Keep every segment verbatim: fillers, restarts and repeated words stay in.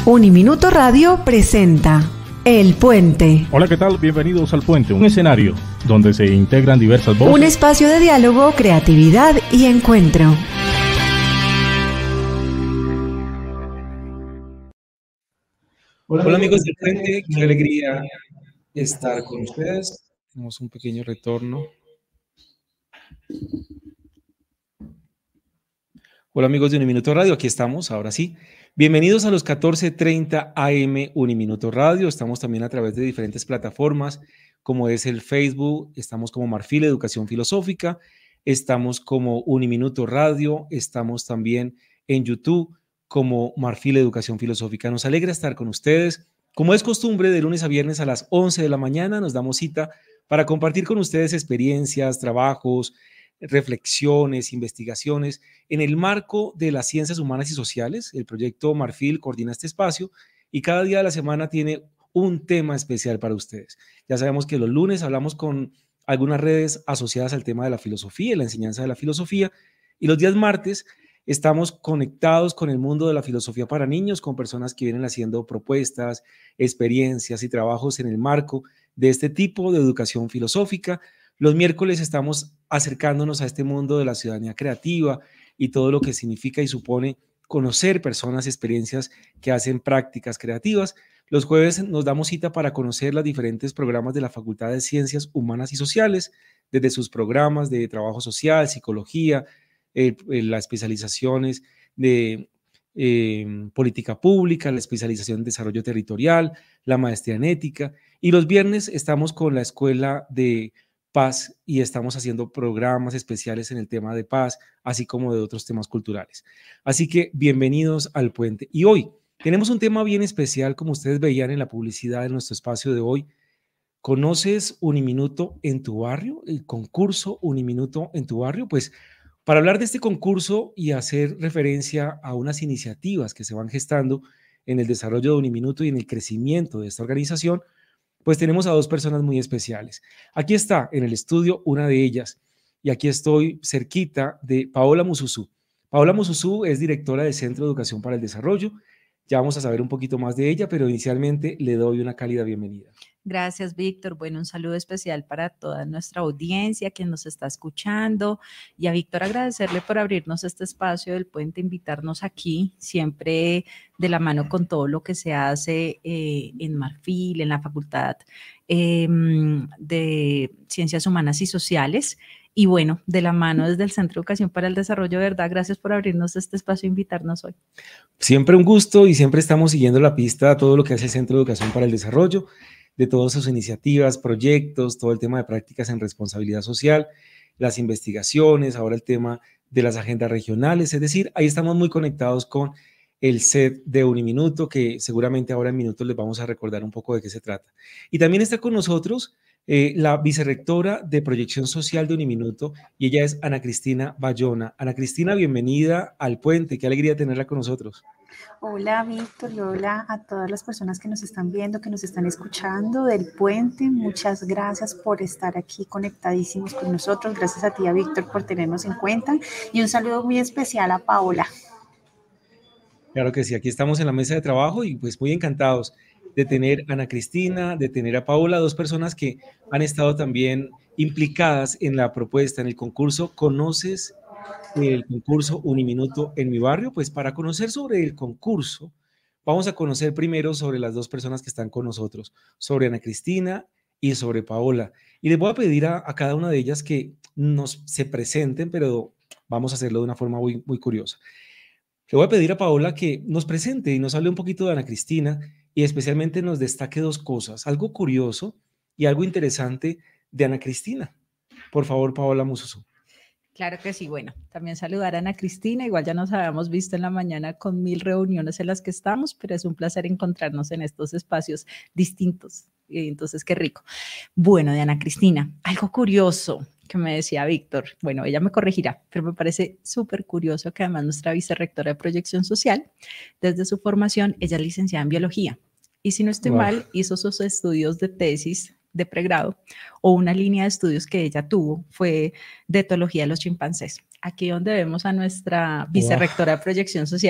Uniminuto Radio presenta El Puente. Hola, ¿qué tal? Bienvenidos al Puente, un escenario donde se integran diversas voces. Un espacio de diálogo, creatividad y encuentro. Hola, Hola amigos del Puente, qué alegría estar con ustedes. Tenemos un pequeño retorno. Hola amigos de Uniminuto Radio, aquí estamos, ahora sí. Bienvenidos a los catorce treinta A M Uniminuto Radio. Estamos también a través de diferentes plataformas, como es el Facebook, estamos como Marfil Educación Filosófica, estamos como Uniminuto Radio, estamos también en YouTube como Marfil Educación Filosófica. Nos alegra estar con ustedes. Como es costumbre, de lunes a viernes a las once de la mañana nos damos cita para compartir con ustedes experiencias, trabajos, reflexiones, investigaciones en el marco de las ciencias humanas y sociales. El proyecto Marfil coordina este espacio y cada día de la semana tiene un tema especial para ustedes. Ya sabemos que los lunes hablamos con algunas redes asociadas al tema de la filosofía y la enseñanza de la filosofía, y los días martes estamos conectados con el mundo de la filosofía para niños, con personas que vienen haciendo propuestas, experiencias y trabajos en el marco de este tipo de educación filosófica. Los miércoles estamos acercándonos a este mundo de la ciudadanía creativa y todo lo que significa y supone conocer personas, experiencias que hacen prácticas creativas. Los jueves nos damos cita para conocer los diferentes programas de la Facultad de Ciencias Humanas y Sociales, desde sus programas de trabajo social, psicología, eh, las especializaciones de eh, política pública, la especialización en desarrollo territorial, la maestría en ética. Y los viernes estamos con la Escuela de Paz y estamos haciendo programas especiales en el tema de paz, así como de otros temas culturales. Así que bienvenidos al Puente. Y hoy tenemos un tema bien especial, como ustedes veían en la publicidad de nuestro espacio de hoy. ¿Conoces Uniminuto en tu barrio? El concurso Uniminuto en tu barrio. Pues para hablar de este concurso y hacer referencia a unas iniciativas que se van gestando en el desarrollo de Uniminuto y en el crecimiento de esta organización, pues tenemos a dos personas muy especiales. Aquí está en el estudio una de ellas, y aquí estoy cerquita de Paola Mususú. Paola Mususú es directora del Centro de Educación para el Desarrollo. Ya vamos a saber un poquito más de ella, pero inicialmente le doy una cálida bienvenida. Gracias, Víctor. Bueno, un saludo especial para toda nuestra audiencia que nos está escuchando, y a Víctor agradecerle por abrirnos este espacio del Puente, invitarnos aquí, siempre de la mano con todo lo que se hace eh, en Marfil, en la Facultad eh, de Ciencias Humanas y Sociales, y bueno, de la mano desde el Centro de Educación para el Desarrollo, ¿verdad? Gracias por abrirnos este espacio e invitarnos hoy. Siempre un gusto, y siempre estamos siguiendo la pista a todo lo que hace el Centro de Educación para el Desarrollo, de todas sus iniciativas, proyectos, todo el tema de prácticas en responsabilidad social, las investigaciones, ahora el tema de las agendas regionales. Es decir, ahí estamos muy conectados con el set de Uniminuto, que seguramente ahora en minutos les vamos a recordar un poco de qué se trata. Y también está con nosotros eh, la vicerrectora de Proyección Social de Uniminuto, y ella es Ana Cristina Bayona. Ana Cristina, bienvenida al Puente, qué alegría tenerla con nosotros. Hola, Víctor, y hola a todas las personas que nos están viendo, que nos están escuchando del Puente. Muchas gracias por estar aquí conectadísimos con nosotros. Gracias a ti, a Víctor, por tenernos en cuenta, y un saludo muy especial a Paola. Claro que sí, aquí estamos en la mesa de trabajo y pues muy encantados de tener a Ana Cristina, de tener a Paola, dos personas que han estado también implicadas en la propuesta, en el concurso. ¿Conoces el concurso Uniminuto en mi barrio? Pues para conocer sobre el concurso, vamos a conocer primero sobre las dos personas que están con nosotros, sobre Ana Cristina y sobre Paola. Y les voy a pedir a, a cada una de ellas que nos se presenten, pero vamos a hacerlo de una forma muy, muy curiosa. Le voy a pedir a Paola que nos presente y nos hable un poquito de Ana Cristina, y especialmente nos destaque dos cosas, algo curioso y algo interesante de Ana Cristina. Por favor, Paola Mususú. Claro que sí. Bueno, también saludar a Ana Cristina. Igual ya nos habíamos visto en la mañana con mil reuniones en las que estamos, pero es un placer encontrarnos en estos espacios distintos. Entonces, qué rico. Bueno, de Ana Cristina, algo curioso que me decía Víctor. Bueno, ella me corregirá, pero me parece súper curioso que además nuestra vicerrectora de Proyección Social, desde su formación, ella es licenciada en Biología. Y si no estoy wow. mal, hizo sus estudios de tesis de pregrado, o una línea de estudios que ella tuvo fue de etología de los chimpancés. Aquí donde vemos a nuestra vicerrectora wow. de Proyección Social,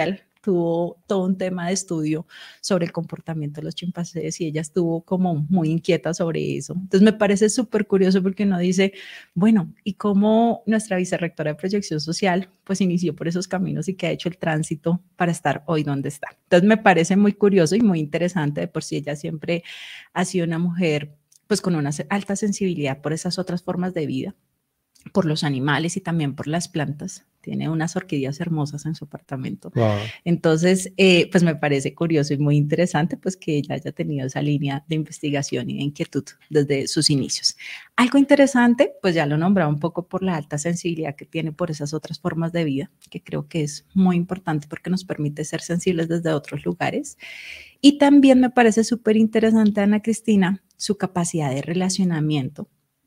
tuvo todo un tema de estudio sobre el comportamiento de los chimpancés y ella estuvo como muy inquieta sobre eso. Entonces me parece súper curioso porque uno dice, bueno, ¿y cómo nuestra vicerrectora de proyección social pues inició por esos caminos y que ha hecho el tránsito para estar hoy donde está? Entonces me parece muy curioso y muy interesante. De por sí ella siempre ha sido una mujer pues con una alta sensibilidad por esas otras formas de vida, por los animales y también por las plantas. Tiene unas orquídeas hermosas en su apartamento. Wow. Entonces, eh, pues me parece curioso y muy interesante pues que ella haya tenido esa línea de investigación y de inquietud desde sus inicios. Algo interesante, pues ya lo nombraba un poco por la alta sensibilidad que tiene por esas otras formas de vida, que creo que es muy importante porque nos permite ser sensibles desde otros lugares. Y también me parece súper interesante, Ana Cristina, su capacidad de relacionamiento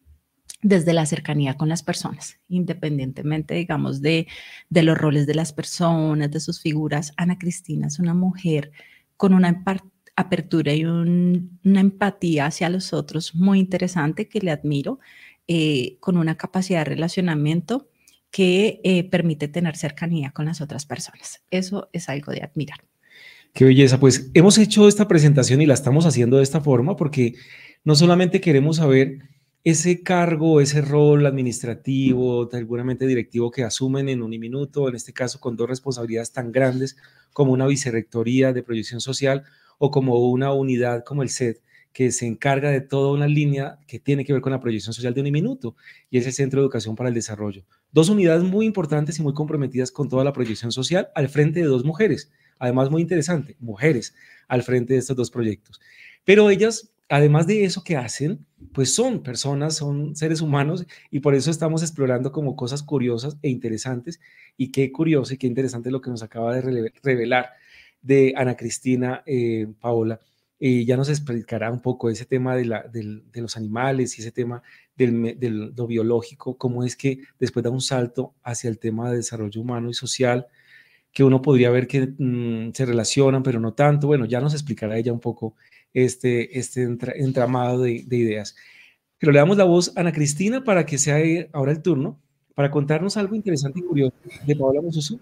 desde la cercanía con las personas, independientemente, digamos, de, de los roles de las personas, de sus figuras. Ana Cristina es una mujer con una apertura y un, una empatía hacia los otros muy interesante que le admiro, eh, con una capacidad de relacionamiento que eh, permite tener cercanía con las otras personas. Eso es algo de admirar. Qué belleza. Pues hemos hecho esta presentación y la estamos haciendo de esta forma porque no solamente queremos saber ese cargo, ese rol administrativo, seguramente directivo que asumen en Uniminuto, en este caso con dos responsabilidades tan grandes como una vicerrectoría de proyección social o como una unidad como el C E D, que se encarga de toda una línea que tiene que ver con la proyección social de Uniminuto y es el Centro de Educación para el Desarrollo. Dos unidades muy importantes y muy comprometidas con toda la proyección social al frente de dos mujeres. Además, muy interesante, mujeres al frente de estos dos proyectos. Pero ellas, además de eso que hacen, pues son personas, son seres humanos y por eso estamos explorando como cosas curiosas e interesantes. Y qué curioso y qué interesante lo que nos acaba de revelar de Ana Cristina, eh, Paola. Eh, ya nos explicará un poco ese tema de, la, de, de los animales y ese tema del, del, lo biológico, cómo es que después da un salto hacia el tema de desarrollo humano y social, que uno podría ver que mmm, se relacionan, pero no tanto. Bueno, ya nos explicará ella un poco este, este entra, entramado de, de ideas. Pero le damos la voz a Ana Cristina para que sea ahora el turno, para contarnos algo interesante y curioso de Paola Musuzu.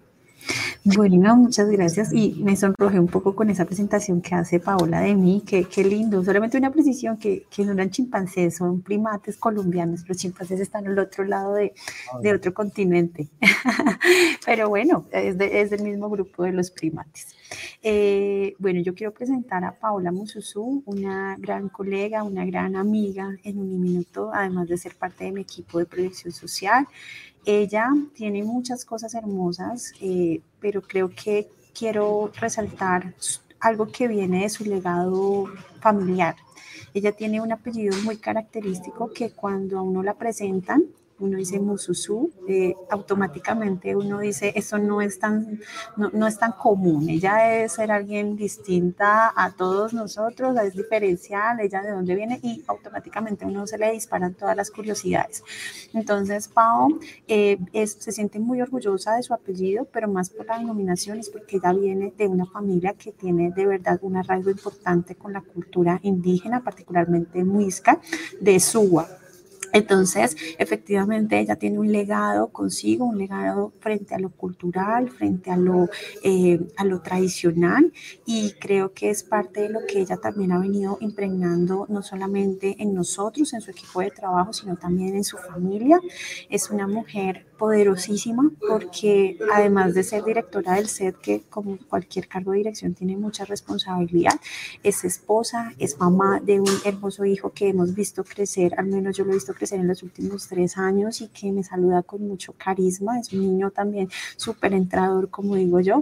Bueno, muchas gracias y me sonrojé un poco con esa presentación que hace Paola de mí, que qué lindo, solamente una precisión que, que no eran chimpancés, son primates colombianos, los chimpancés están al otro lado de, de otro continente, pero bueno, es, de, es del mismo grupo de los primates. Eh, bueno, yo quiero presentar a Paola Musuzu, una gran colega, una gran amiga en Uniminuto, además de ser parte de mi equipo de proyección social. Ella tiene muchas cosas hermosas, eh, pero creo que quiero resaltar algo que viene de su legado familiar. Ella tiene un apellido muy característico que cuando a uno la presentan, uno dice Musuzu, eh, automáticamente uno dice, eso no es, tan, no, no es tan común, ella debe ser alguien distinta a todos nosotros, es diferencial, ella de dónde viene y automáticamente uno se le disparan todas las curiosidades. Entonces Pao eh, es, se siente muy orgullosa de su apellido, pero más por la denominación es porque ella viene de una familia que tiene de verdad un arraigo importante con la cultura indígena, particularmente muisca, de Suwa. Entonces, efectivamente, ella tiene un legado consigo, un legado frente a lo cultural, frente a lo, eh, a lo tradicional, y creo que es parte de lo que ella también ha venido impregnando, no solamente en nosotros, en su equipo de trabajo, sino también en su familia. Es una mujer poderosísima porque además de ser directora del C E D, que como cualquier cargo de dirección tiene mucha responsabilidad, es esposa, es mamá de un hermoso hijo que hemos visto crecer, al menos yo lo he visto crecer en los últimos tres años y que me saluda con mucho carisma, es un niño también súper entrador, como digo yo.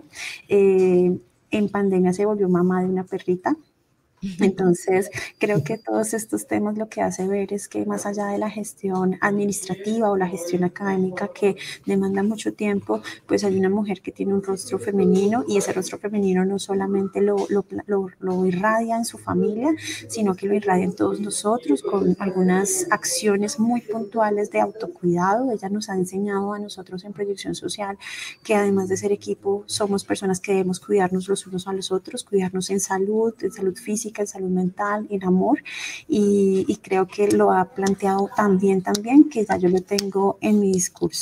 Eh, en pandemia se volvió mamá de una perrita. Entonces, creo que todos estos temas lo que hace ver es que más allá de la gestión administrativa o la gestión académica que demanda mucho tiempo, pues hay una mujer que tiene un rostro femenino y ese rostro femenino no solamente lo, lo, lo, lo irradia en su familia, sino que lo irradia en todos nosotros con algunas acciones muy puntuales de autocuidado. Ella nos ha enseñado a nosotros en proyección social que además de ser equipo, somos personas que debemos cuidarnos los unos a los otros, cuidarnos en salud, en salud física, en salud mental, en amor, y, y creo que lo ha planteado también, también, que ya yo lo tengo en mi discurso.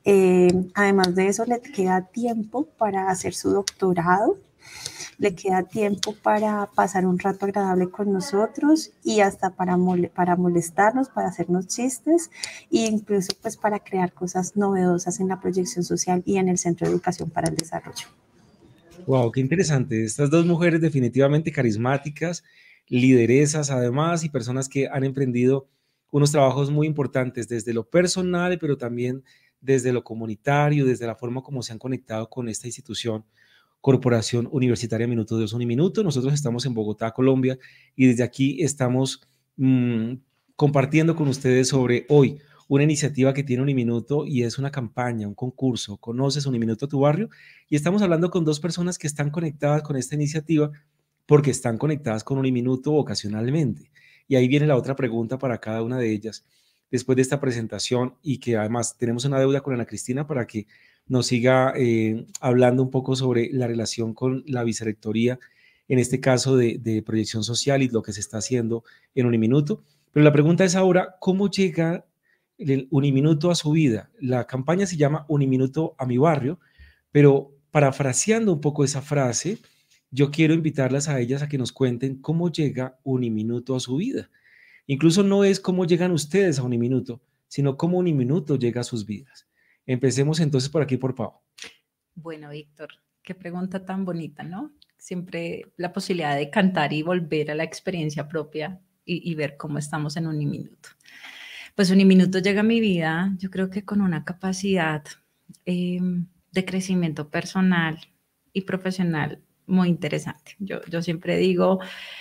Eh, además de eso, le queda tiempo para hacer su doctorado, le queda tiempo para pasar un rato agradable con nosotros y hasta para, mole para molestarnos, para hacernos chistes e incluso pues para crear cosas novedosas en la proyección social y en el Centro de Educación para el Desarrollo. Wow, qué interesante. Estas dos mujeres definitivamente carismáticas, lideresas además y personas que han emprendido unos trabajos muy importantes desde lo personal, pero también desde lo comunitario, desde la forma como se han conectado con esta institución, Corporación Universitaria Minuto Dios Uniminuto. Nosotros estamos en Bogotá, Colombia, y desde aquí estamos mmm, compartiendo con ustedes sobre hoy una iniciativa que tiene Uniminuto y es una campaña, un concurso. ¿Conoces Uniminuto a tu barrio? Y estamos hablando con dos personas que están conectadas con esta iniciativa porque están conectadas con Uniminuto ocasionalmente. Y ahí viene la otra pregunta para cada una de ellas después de esta presentación y que además tenemos una deuda con Ana Cristina para que nos siga eh, hablando un poco sobre la relación con la vicerrectoría, en este caso de, de proyección social y lo que se está haciendo en Uniminuto. Pero la pregunta es ahora, ¿cómo llega el Uniminuto a su vida? La campaña se llama Uniminuto a mi barrio, pero parafraseando un poco esa frase, yo quiero invitarlas a ellas a que nos cuenten cómo llega Uniminuto a su vida. Incluso no es cómo llegan ustedes a Uniminuto, sino cómo Uniminuto llega a sus vidas. Empecemos entonces por aquí, por Pau. Bueno, Víctor, qué pregunta tan bonita, ¿no? Siempre la posibilidad de cantar y volver a la experiencia propia y, y ver cómo estamos en Uniminuto. Pues Uniminuto llega a mi vida, yo creo que con una capacidad eh, de crecimiento personal y profesional muy interesante. Yo, yo siempre digo,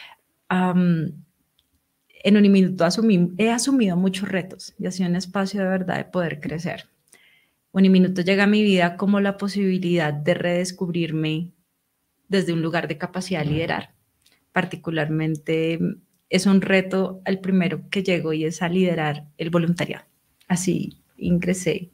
um, en Uniminuto asumí, he asumido muchos retos y ha sido un espacio de verdad de poder crecer. Uniminuto llega a mi vida como la posibilidad de redescubrirme desde un lugar de capacidad de liderar. Particularmente es un reto al primero que llego y es a liderar el voluntariado. Así ingresé.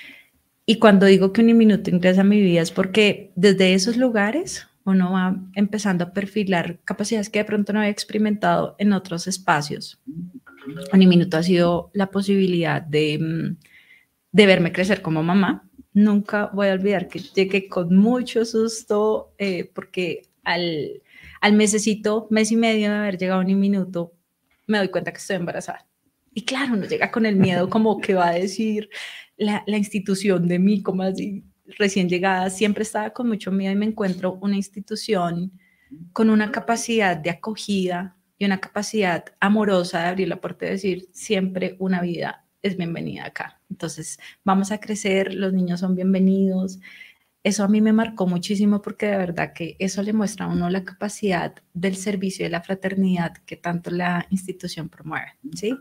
Y cuando digo que Uniminuto ingresa a mi vida es porque desde esos lugares uno va empezando a perfilar capacidades que de pronto no había experimentado en otros espacios. Uniminuto ha sido la posibilidad de... de verme crecer como mamá. Nunca voy a olvidar que llegué con mucho susto eh, porque al, al mesecito, mes y medio de haber llegado a Uniminuto, me doy cuenta que estoy embarazada. Y claro, uno llega con el miedo como que va a decir la, la institución de mí, como así recién llegada. Siempre estaba con mucho miedo y me encuentro una institución con una capacidad de acogida y una capacidad amorosa de abrir la puerta y decir siempre una vida es bienvenida acá. Entonces, vamos a crecer, los niños son bienvenidos. Eso a mí me marcó muchísimo porque de verdad que eso le muestra a uno la capacidad del servicio y de la fraternidad que tanto la institución promueve, ¿sí?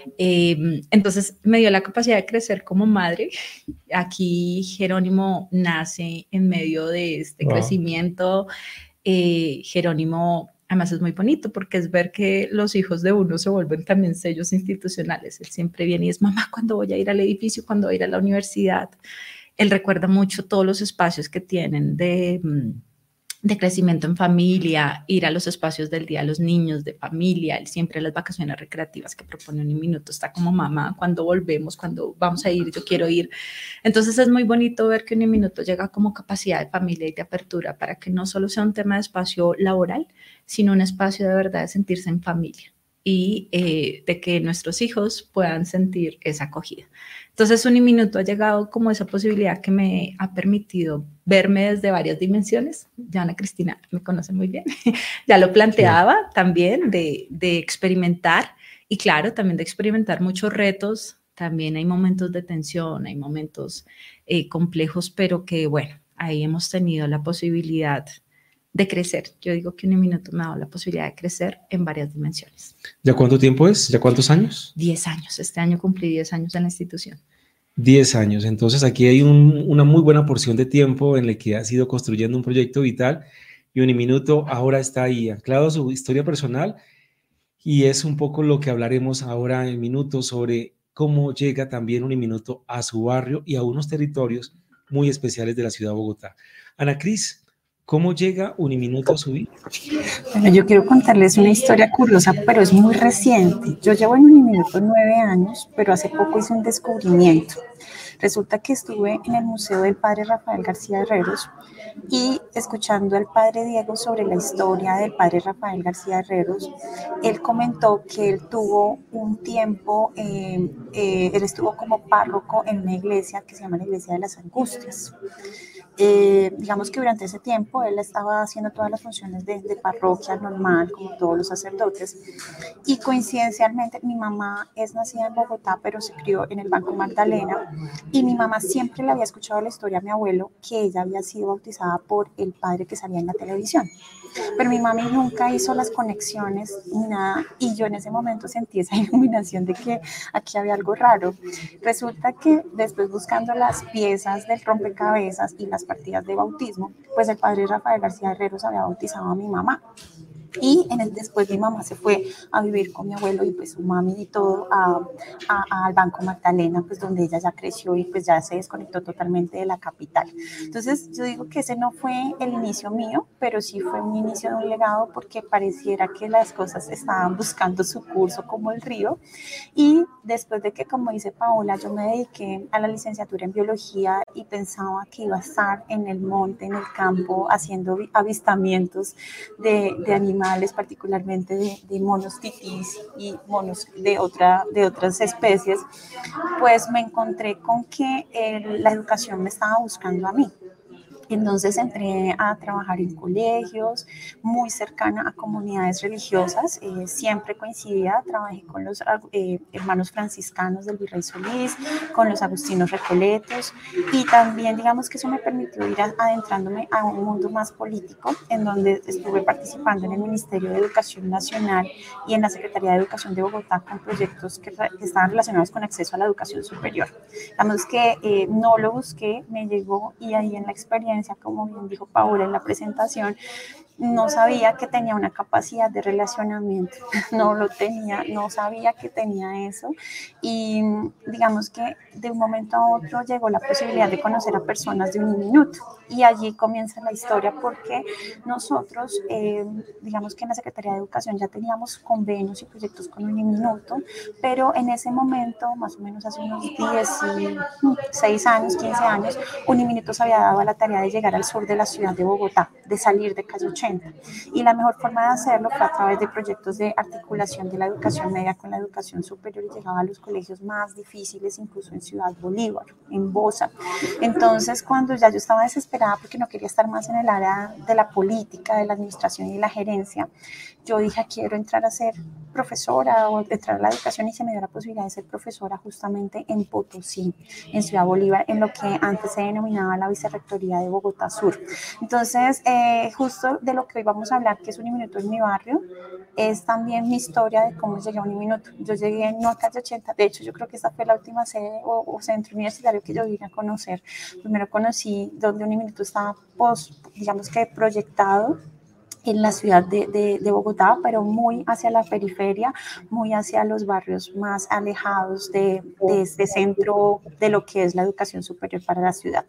Eh, entonces, me dio la capacidad de crecer como madre. Aquí Jerónimo nace en medio de este wow. crecimiento. Eh, Jerónimo... Además es muy bonito porque es ver que los hijos de uno se vuelven también sellos institucionales. Él siempre viene y es, mamá, ¿cuándo voy a ir al edificio? ¿Cuándo voy a ir a la universidad? Él recuerda mucho todos los espacios que tienen de, de crecimiento en familia, ir a los espacios del día a los niños, de familia. Él siempre las vacaciones recreativas que propone Uniminuto está como, mamá, ¿cuándo volvemos? ¿Cuándo vamos a ir? Yo quiero ir. Entonces es muy bonito ver que Uniminuto llega como capacidad de familia y de apertura para que no solo sea un tema de espacio laboral, sino un espacio de verdad de sentirse en familia y eh, de que nuestros hijos puedan sentir esa acogida. Entonces, Uniminuto ha llegado como esa posibilidad que me ha permitido verme desde varias dimensiones. Ya Ana Cristina me conoce muy bien, ya lo planteaba sí. también de, de experimentar y claro, también de experimentar muchos retos. También hay momentos de tensión, hay momentos eh, complejos, pero que bueno, ahí hemos tenido la posibilidad de crecer. Yo digo que Uniminuto me ha dado la posibilidad de crecer en varias dimensiones. ¿Ya cuánto tiempo es? ¿Ya cuántos años? Diez años. Este año cumplí diez años en la institución. Diez años. Entonces aquí hay un, una muy buena porción de tiempo en la que has ido construyendo un proyecto vital y Uniminuto ahora está ahí, anclado a su historia personal y es un poco lo que hablaremos ahora en minutos sobre cómo llega también Uniminuto a su barrio y a unos territorios muy especiales de la ciudad de Bogotá. Ana Cris, ¿Cómo llega Uniminuto a su vida? Bueno, yo quiero contarles una historia curiosa, pero es muy reciente. Yo llevo en Uniminuto nueve años, pero hace poco hice un descubrimiento. Resulta que estuve en el Museo del Padre Rafael García Herreros y escuchando al Padre Diego sobre la historia del Padre Rafael García Herreros, él comentó que él tuvo un tiempo, eh, eh, él estuvo como párroco en una iglesia que se llama la Iglesia de las Angustias. Eh, digamos que durante ese tiempo él estaba haciendo todas las funciones de, de parroquia normal, como todos los sacerdotes, y coincidencialmente mi mamá es nacida en Bogotá, pero se crió en el Banco Magdalena, y mi mamá siempre le había escuchado la historia a mi abuelo, que ella había sido bautizada por el padre que salía en la televisión. Pero mi mami nunca hizo las conexiones ni nada, y yo en ese momento sentí esa iluminación de que aquí había algo raro. Resulta que después, buscando las piezas del rompecabezas y las partidas de bautismo, pues el padre Rafael García Herreros había bautizado a mi mamá. Y en el, después mi mamá se fue a vivir con mi abuelo y pues su mami y todo a, a, al Banco Magdalena, pues donde ella ya creció y pues ya se desconectó totalmente de la capital. Entonces yo digo que ese no fue el inicio mío, pero sí fue un inicio de un legado, porque pareciera que las cosas estaban buscando su curso como el río. Y después de que, como dice Paola, yo me dediqué a la licenciatura en biología y pensaba que iba a estar en el monte, en el campo, haciendo avistamientos de, de animales, particularmente de, de monos titís y monos de, otra, de otras especies, pues me encontré con que el, la educación me estaba buscando a mí. Entonces entré a trabajar en colegios, muy cercana a comunidades religiosas, eh, siempre coincidía, trabajé con los eh, hermanos franciscanos del Virrey Solís, con los agustinos recoletos, y también digamos que eso me permitió ir a, adentrándome a un mundo más político, en donde estuve participando en el Ministerio de Educación Nacional y en la Secretaría de Educación de Bogotá con proyectos que, que estaban relacionados con acceso a la educación superior. Digamos que eh, no lo busqué, me llegó, y ahí en la experiencia, como bien dijo Paola en la presentación, no sabía que tenía una capacidad de relacionamiento, no lo tenía, no sabía que tenía eso, y digamos que de un momento a otro llegó la posibilidad de conocer a personas de Uniminuto, y allí comienza la historia, porque nosotros, eh, digamos que en la Secretaría de Educación ya teníamos convenios y proyectos con Uniminuto, pero en ese momento, más o menos hace unos dieciséis años, quince años, Uniminuto se había dado a la tarea de llegar al sur de la ciudad de Bogotá, de salir de Calle ochenta. Y la mejor forma de hacerlo fue a través de proyectos de articulación de la educación media con la educación superior, y llegaba a los colegios más difíciles, incluso en Ciudad Bolívar, en Bosa. Entonces, cuando ya yo estaba desesperada porque no quería estar más en el área de la política, de la administración y la gerencia, yo dije, quiero entrar a ser profesora o entrar a la educación, y se me dio la posibilidad de ser profesora justamente en Potosí, en Ciudad Bolívar, en lo que antes se denominaba la Vicerrectoría de Bogotá Sur. Entonces, eh, justo de lo que hoy vamos a hablar, que es Uniminuto en mi barrio, es también mi historia de cómo llegué a Uniminuto. Yo llegué no a Calle ochenta, de hecho yo creo que esta fue la última sede o, o centro universitario que yo vine a conocer. Primero conocí donde Uniminuto estaba, pues, digamos que proyectado en la ciudad de, de, de Bogotá, pero muy hacia la periferia, muy hacia los barrios más alejados de, de este centro de lo que es la educación superior para la ciudad.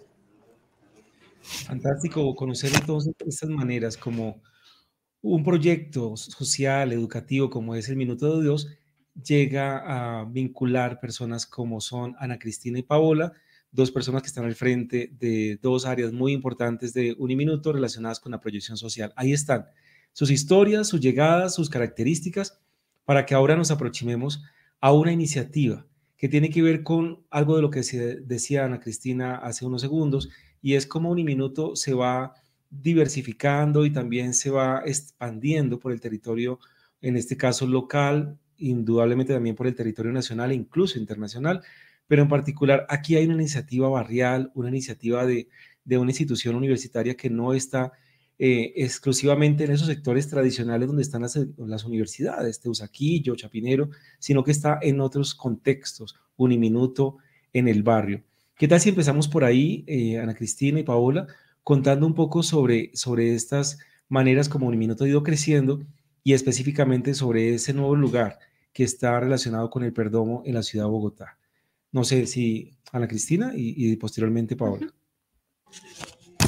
Fantástico conocer entonces estas maneras, como un proyecto social, educativo, como es el Minuto de Dios, llega a vincular personas como son Ana Cristina y Paola, dos personas que están al frente de dos áreas muy importantes de Uniminuto relacionadas con la proyección social. Ahí están sus historias, sus llegadas, sus características, para que ahora nos aproximemos a una iniciativa que tiene que ver con algo de lo que se decía Ana Cristina hace unos segundos, y es cómo Uniminuto se va diversificando y también se va expandiendo por el territorio, en este caso local, indudablemente también por el territorio nacional e incluso internacional, pero en particular aquí hay una iniciativa barrial, una iniciativa de, de una institución universitaria que no está eh, exclusivamente en esos sectores tradicionales donde están las, las universidades, Teusaquillo, Chapinero, sino que está en otros contextos, Uniminuto en el barrio. ¿Qué tal si empezamos por ahí, eh, Ana Cristina y Paola, contando un poco sobre, sobre estas maneras como Uniminuto ha ido creciendo, y específicamente sobre ese nuevo lugar que está relacionado con el Perdomo en la ciudad de Bogotá? No sé si Ana Cristina y, y posteriormente Paola.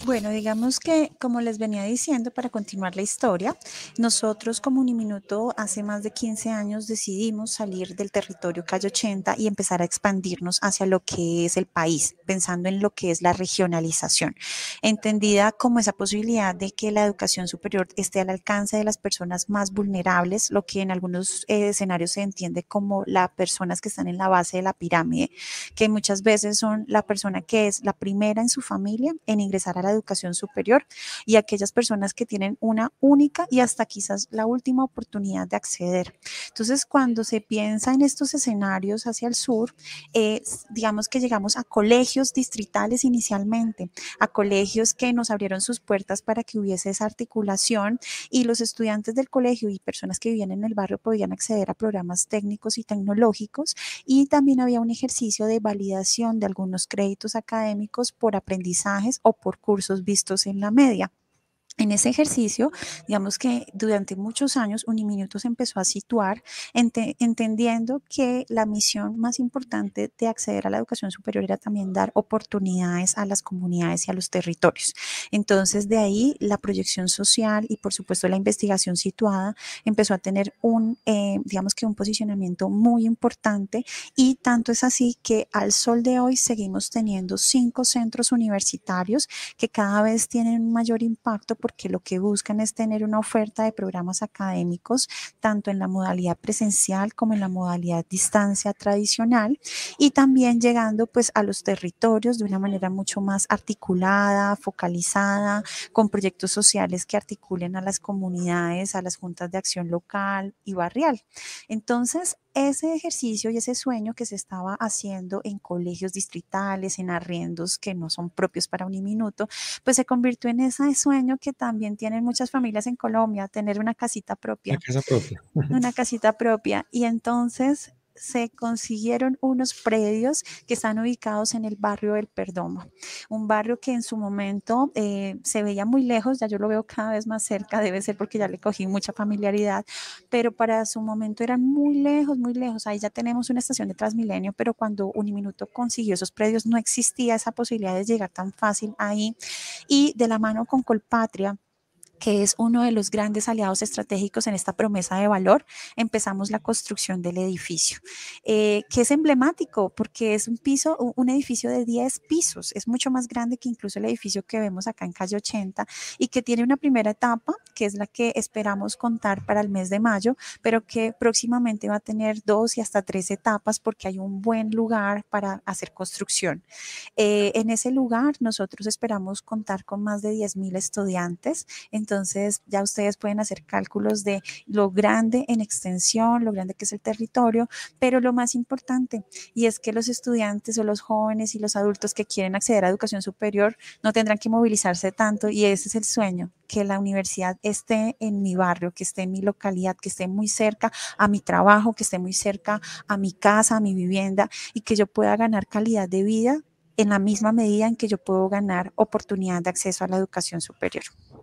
Bueno, digamos que, como les venía diciendo, para continuar la historia, nosotros como Uniminuto hace más de quince años decidimos salir del territorio Calle ochenta y empezar a expandirnos hacia lo que es el país, pensando en lo que es la regionalización, entendida como esa posibilidad de que la educación superior esté al alcance de las personas más vulnerables, lo que en algunos eh, escenarios se entiende como las personas que están en la base de la pirámide, que muchas veces son la persona que es la primera en su familia en ingresar a la educación superior y aquellas personas que tienen una única y hasta quizás la última oportunidad de acceder. Entonces, cuando se piensa en estos escenarios hacia el sur, eh, digamos que llegamos a colegios distritales inicialmente, a colegios que nos abrieron sus puertas para que hubiese esa articulación y los estudiantes del colegio y personas que vivían en el barrio podían acceder a programas técnicos y tecnológicos, y también había un ejercicio de validación de algunos créditos académicos por aprendizajes o por cursos vistos en la media. En ese ejercicio, digamos que durante muchos años Uniminuto se empezó a situar ente, entendiendo que la misión más importante de acceder a la educación superior era también dar oportunidades a las comunidades y a los territorios. Entonces, de ahí la proyección social y por supuesto la investigación situada empezó a tener un, eh, digamos que un posicionamiento muy importante, y tanto es así que al sol de hoy seguimos teniendo cinco centros universitarios que cada vez tienen un mayor impacto porque lo que buscan es tener una oferta de programas académicos tanto en la modalidad presencial como en la modalidad distancia tradicional, y también llegando pues a los territorios de una manera mucho más articulada, focalizada, con proyectos sociales que articulen a las comunidades, a las juntas de acción local y barrial. Entonces, ese ejercicio y ese sueño que se estaba haciendo en colegios distritales, en arriendos que no son propios para Uniminuto, pues se convirtió en ese sueño que también tienen muchas familias en Colombia, tener una casita propia. Una casa propia. Una casita propia. Y entonces se consiguieron unos predios que están ubicados en el barrio del Perdomo, un barrio que en su momento eh, se veía muy lejos, ya yo lo veo cada vez más cerca, debe ser porque ya le cogí mucha familiaridad, pero para su momento eran muy lejos, muy lejos. Ahí ya tenemos una estación de Transmilenio, pero cuando Uniminuto consiguió esos predios no existía esa posibilidad de llegar tan fácil ahí, y de la mano con Colpatria, que es uno de los grandes aliados estratégicos en esta promesa de valor, empezamos la construcción del edificio, eh, que es emblemático porque es un piso, un edificio de diez pisos, es mucho más grande que incluso el edificio que vemos acá en Calle ochenta, y que tiene una primera etapa, que es la que esperamos contar para el mes de mayo, pero que próximamente va a tener dos y hasta tres etapas porque hay un buen lugar para hacer construcción. Eh, en ese lugar nosotros esperamos contar con más de diez mil estudiantes. Entonces ya ustedes pueden hacer cálculos de lo grande en extensión, lo grande que es el territorio, pero lo más importante, y es que los estudiantes o los jóvenes y los adultos que quieren acceder a educación superior no tendrán que movilizarse tanto, y ese es el sueño, que la universidad esté en mi barrio, que esté en mi localidad, que esté muy cerca a mi trabajo, que esté muy cerca a mi casa, a mi vivienda, y que yo pueda ganar calidad de vida en la misma medida en que yo puedo ganar oportunidad de acceso a la educación superior.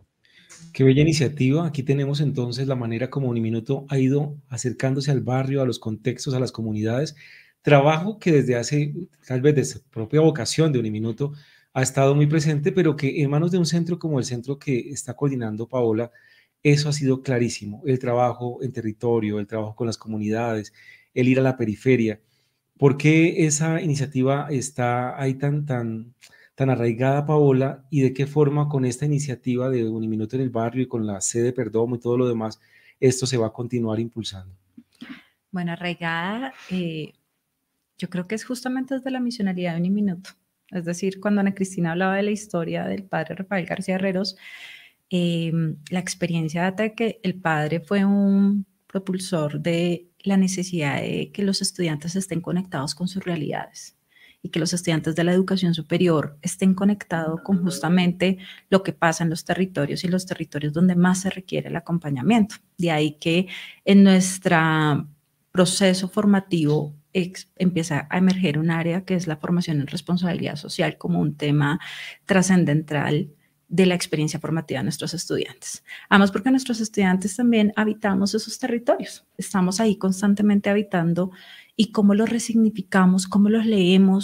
Qué bella iniciativa. Aquí tenemos entonces la manera como Uniminuto ha ido acercándose al barrio, a los contextos, a las comunidades. Trabajo que desde hace, tal vez desde su propia vocación de Uniminuto, ha estado muy presente, pero que en manos de un centro como el centro que está coordinando Paola, eso ha sido clarísimo. El trabajo en territorio, el trabajo con las comunidades, el ir a la periferia. ¿Por qué esa iniciativa está ahí tan, tan, tan arraigada, Paola? ¿Y de qué forma con esta iniciativa de Uniminuto en el barrio y con la sede Perdomo y todo lo demás, esto se va a continuar impulsando? Bueno, arraigada, eh, yo creo que es justamente desde la misionalidad de Uniminuto. Es decir, cuando Ana Cristina hablaba de la historia del padre Rafael García Herreros, eh, la experiencia data de que el padre fue un propulsor de la necesidad de que los estudiantes estén conectados con sus realidades y que los estudiantes de la educación superior estén conectados con justamente lo que pasa en los territorios y los territorios donde más se requiere el acompañamiento. De ahí que en nuestro proceso formativo ex, empieza a emerger un área que es la formación en responsabilidad social como un tema trascendental de la experiencia formativa de nuestros estudiantes. Además, porque nuestros estudiantes también habitamos esos territorios, estamos ahí constantemente habitando, y cómo los resignificamos, cómo los leemos,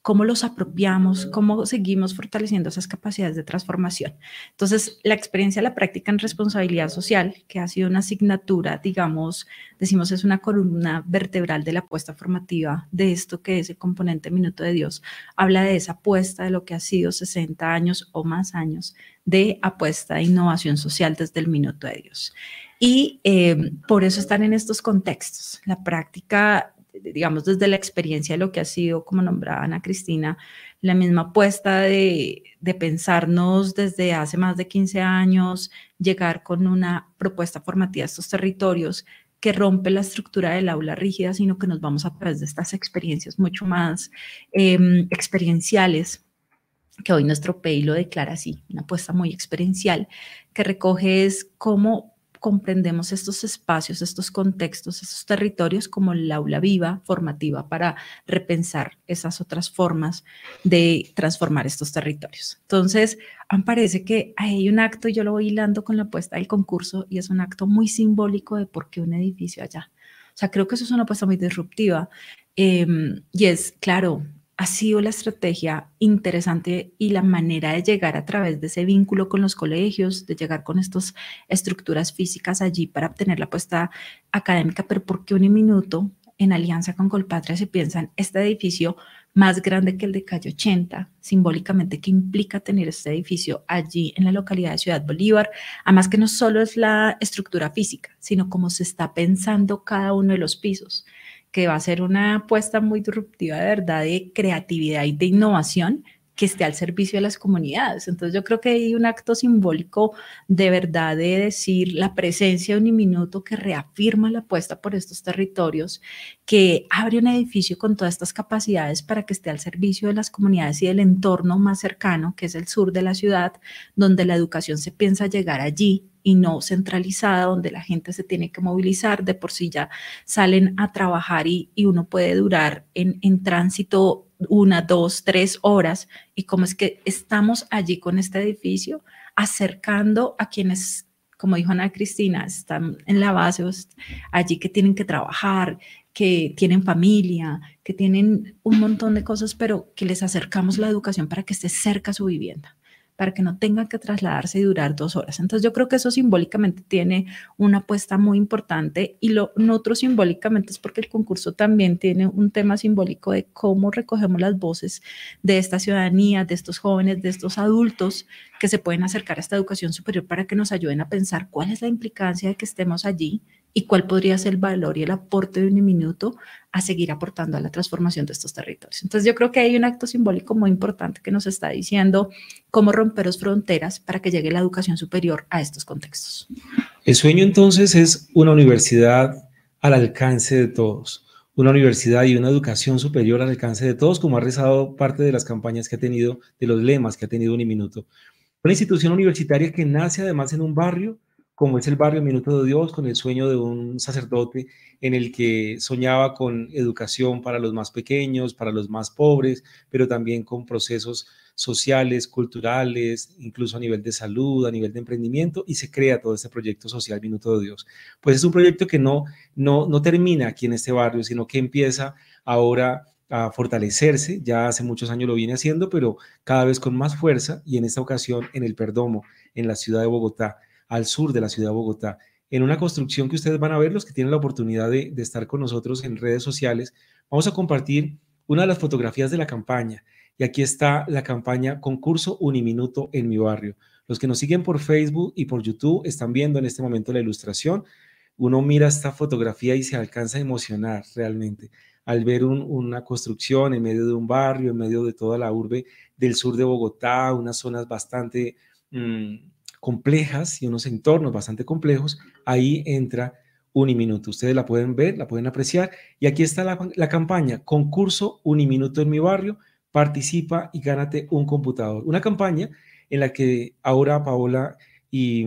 cómo los apropiamos, cómo seguimos fortaleciendo esas capacidades de transformación. Entonces, la experiencia, la práctica en responsabilidad social, que ha sido una asignatura, digamos, decimos es una columna vertebral de la apuesta formativa de esto que es el componente Minuto de Dios, habla de esa apuesta de lo que ha sido sesenta años o más años de apuesta de innovación social desde el Minuto de Dios. Y eh, por eso están en estos contextos. La práctica, digamos, desde la experiencia de lo que ha sido, como nombraba Ana Cristina, la misma apuesta de, de pensarnos desde hace más de quince años, llegar con una propuesta formativa a estos territorios que rompe la estructura del aula rígida, sino que nos vamos a través de estas experiencias mucho más eh, experienciales, que hoy nuestro P E I lo declara así, una apuesta muy experiencial, que recoge es cómo comprendemos estos espacios, estos contextos, estos territorios como el aula viva, formativa, para repensar esas otras formas de transformar estos territorios. Entonces, me parece que hay un acto, y yo lo voy hilando con la apuesta del concurso, y es un acto muy simbólico de por qué un edificio allá. O sea, creo que eso es una apuesta muy disruptiva, eh, y es, claro, ha sido la estrategia interesante y la manera de llegar a través de ese vínculo con los colegios, de llegar con estas estructuras físicas allí para obtener la apuesta académica, pero ¿por qué Uniminuto en alianza con Colpatria se piensa en este edificio más grande que el de Calle ochenta, simbólicamente, qué implica tener este edificio allí en la localidad de Ciudad Bolívar? Además que no solo es la estructura física, sino cómo se está pensando cada uno de los pisos, que va a ser una apuesta muy disruptiva de verdad de creatividad y de innovación que esté al servicio de las comunidades. Entonces yo creo que hay un acto simbólico de verdad de decir la presencia de Uniminuto que reafirma la apuesta por estos territorios, que abre un edificio con todas estas capacidades para que esté al servicio de las comunidades y del entorno más cercano, que es el sur de la ciudad, donde la educación se piensa llegar allí y no centralizada, donde la gente se tiene que movilizar, de por sí ya salen a trabajar y, y uno puede durar en, en tránsito una, dos, tres horas, y cómo es que estamos allí con este edificio acercando a quienes, como dijo Ana Cristina, están en la base, allí que tienen que trabajar, que tienen familia, que tienen un montón de cosas, pero que les acercamos la educación para que esté cerca a su vivienda, para que no tengan que trasladarse y durar dos horas. Entonces yo creo que eso simbólicamente tiene una apuesta muy importante, y lo otro simbólicamente es porque el concurso también tiene un tema simbólico de cómo recogemos las voces de esta ciudadanía, de estos jóvenes, de estos adultos que se pueden acercar a esta educación superior para que nos ayuden a pensar cuál es la implicancia de que estemos allí y cuál podría ser el valor y el aporte de Uniminuto a seguir aportando a la transformación de estos territorios. Entonces yo creo que hay un acto simbólico muy importante que nos está diciendo cómo romper las fronteras para que llegue la educación superior a estos contextos. El sueño entonces es una universidad al alcance de todos, una universidad y una educación superior al alcance de todos, como ha rezado parte de las campañas que ha tenido, de los lemas que ha tenido Uniminuto. Una institución universitaria que nace además en un barrio, como es el barrio Minuto de Dios, con el sueño de un sacerdote en el que soñaba con educación para los más pequeños, para los más pobres, pero también con procesos sociales, culturales, incluso a nivel de salud, a nivel de emprendimiento, y se crea todo este proyecto social Minuto de Dios. Pues es un proyecto que no, no, no termina aquí en este barrio, sino que empieza ahora a fortalecerse. Ya hace muchos años lo viene haciendo, pero cada vez con más fuerza, y en esta ocasión en el Perdomo, en la ciudad de Bogotá, al sur de la ciudad de Bogotá, en una construcción que ustedes van a ver, los que tienen la oportunidad de, de estar con nosotros en redes sociales. Vamos a compartir una de las fotografías de la campaña, y aquí está la campaña Concurso Uniminuto en mi barrio. Los que nos siguen por Facebook y por YouTube están viendo en este momento la ilustración. Uno mira esta fotografía y se alcanza a emocionar realmente al ver un, una construcción en medio de un barrio, en medio de toda la urbe del sur de Bogotá, unas zonas bastante mmm, complejas y unos entornos bastante complejos. Ahí entra Uniminuto. Ustedes la pueden ver, la pueden apreciar, y aquí está la, la campaña Concurso Uniminuto en mi barrio. Participa y gánate un computador. Una campaña en la que ahora Paola y,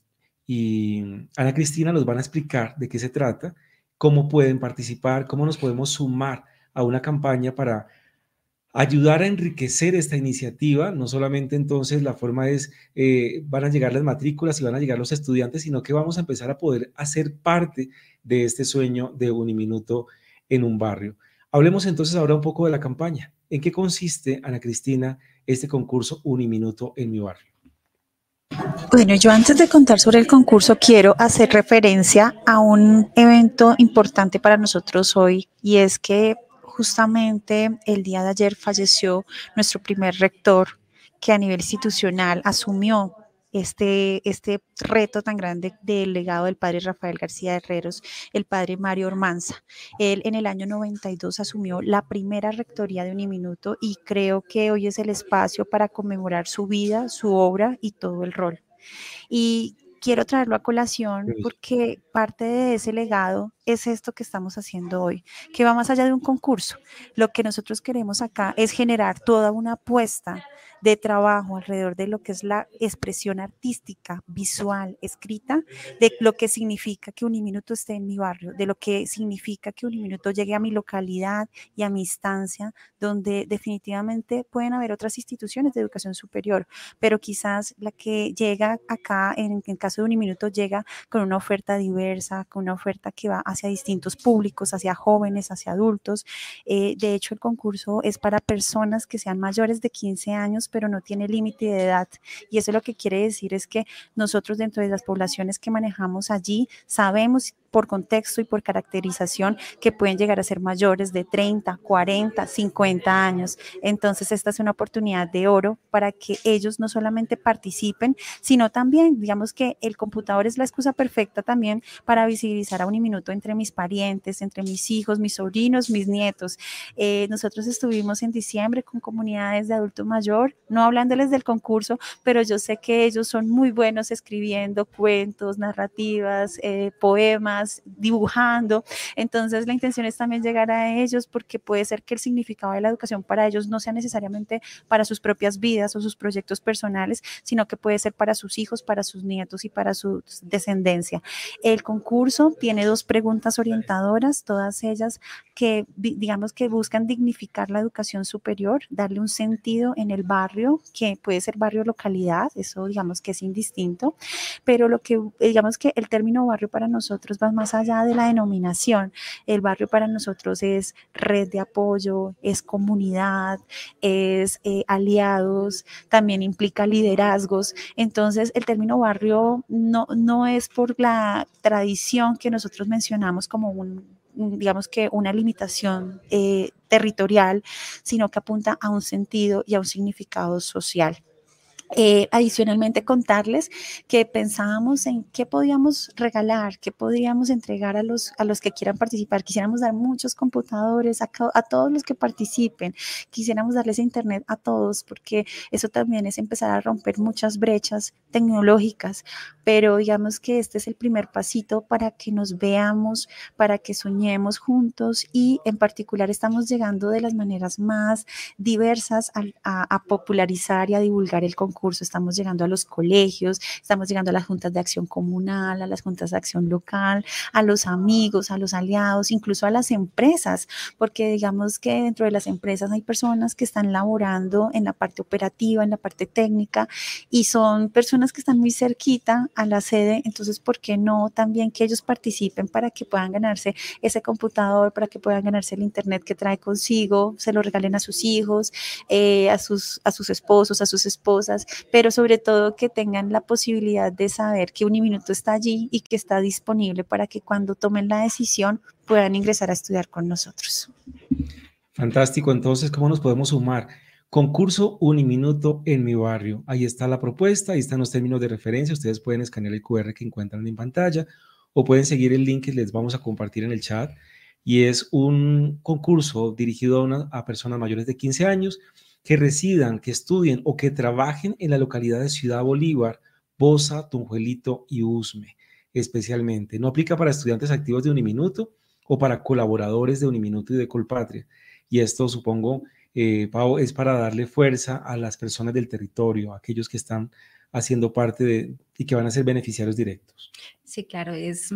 y Ana Cristina nos van a explicar de qué se trata, cómo pueden participar, cómo nos podemos sumar a una campaña para ayudar a enriquecer esta iniciativa. No solamente entonces la forma es, eh, van a llegar las matrículas y van a llegar los estudiantes, sino que vamos a empezar a poder hacer parte de este sueño de Uniminuto en un barrio. Hablemos entonces ahora un poco de la campaña. ¿En qué consiste, Ana Cristina, este concurso Uniminuto en mi barrio? Bueno, yo antes de contar sobre el concurso quiero hacer referencia a un evento importante para nosotros hoy, y es que justamente el día de ayer falleció nuestro primer rector, que a nivel institucional asumió este, este reto tan grande del legado del padre Rafael García Herreros, el padre Mario Ormanza. Él en el año noventa y dos asumió la primera rectoría de Uniminuto, y creo que hoy es el espacio para conmemorar su vida, su obra y todo el rol. Y quiero traerlo a colación porque parte de ese legado es esto que estamos haciendo hoy, que va más allá de un concurso. Lo que nosotros queremos acá es generar toda una apuesta de trabajo alrededor de lo que es la expresión artística, visual, escrita, de lo que significa que Uniminuto esté en mi barrio, de lo que significa que Uniminuto llegue a mi localidad y a mi instancia, donde definitivamente pueden haber otras instituciones de educación superior, pero quizás la que llega acá, en el caso de Uniminuto, llega con una oferta diversa, con una oferta que va hacia distintos públicos, hacia jóvenes, hacia adultos. Eh, de hecho, el concurso es para personas que sean mayores de quince años, pero no tiene límite de edad. Y eso lo que quiere decir es que nosotros, dentro de las poblaciones que manejamos allí, sabemos por contexto y por caracterización que pueden llegar a ser mayores de treinta, cuarenta, cincuenta años. Entonces esta es una oportunidad de oro para que ellos no solamente participen, sino también, digamos que el computador es la excusa perfecta también para visibilizar a Uniminuto entre mis parientes, entre mis hijos, mis sobrinos, mis nietos. Eh, nosotros estuvimos en diciembre con comunidades de adulto mayor, no hablándoles del concurso, pero yo sé que ellos son muy buenos escribiendo cuentos, narrativas, eh, poemas, dibujando. Entonces la intención es también llegar a ellos, porque puede ser que el significado de la educación para ellos no sea necesariamente para sus propias vidas o sus proyectos personales, sino que puede ser para sus hijos, para sus nietos y para su descendencia. El concurso tiene dos preguntas orientadoras, todas ellas que digamos que buscan dignificar la educación superior, darle un sentido en el barrio, que puede ser barrio o localidad, eso digamos que es indistinto, pero lo que digamos que el término barrio para nosotros va más allá de la denominación. El barrio para nosotros es red de apoyo, es comunidad, es eh, aliados, también implica liderazgos. Entonces el término barrio no, no es por la tradición que nosotros mencionamos como un digamos que una limitación eh, territorial, sino que apunta a un sentido y a un significado social. Eh, adicionalmente, contarles que pensábamos en qué podíamos regalar, qué podríamos entregar a los, a los que quieran participar. Quisiéramos dar muchos computadores a, a todos los que participen, quisiéramos darles internet a todos, porque eso también es empezar a romper muchas brechas tecnológicas, pero digamos que este es el primer pasito para que nos veamos, para que soñemos juntos, y en particular estamos llegando de las maneras más diversas a, a, a popularizar y a divulgar el concurso. Estamos llegando a los colegios, estamos llegando a las juntas de acción comunal, a las juntas de acción local, a los amigos, a los aliados, incluso a las empresas, porque digamos que dentro de las empresas hay personas que están laborando en la parte operativa, en la parte técnica, y son personas que están muy cerquita a la sede. Entonces, ¿por qué no también que ellos participen para que puedan ganarse ese computador, para que puedan ganarse el internet que trae consigo, se lo regalen a sus hijos, eh, a sus, a sus esposos, a sus esposas, pero sobre todo que tengan la posibilidad de saber que Uniminuto está allí y que está disponible para que cuando tomen la decisión puedan ingresar a estudiar con nosotros. Fantástico. Entonces, ¿cómo nos podemos sumar? Concurso Uniminuto en mi barrio. Ahí está la propuesta, ahí están los términos de referencia. Ustedes pueden escanear el cu erre que encuentran en pantalla o pueden seguir el link que les vamos a compartir en el chat. Y es un concurso dirigido a, una, a personas mayores de quince años que residan, que estudien o que trabajen en la localidad de Ciudad Bolívar, Bosa, Tunjuelito y Usme, especialmente. No aplica para estudiantes activos de Uniminuto o para colaboradores de Uniminuto y de Colpatria. Y esto, supongo, eh, Pau, es para darle fuerza a las personas del territorio, a aquellos que están haciendo parte de y que van a ser beneficiarios directos. Sí, claro, es,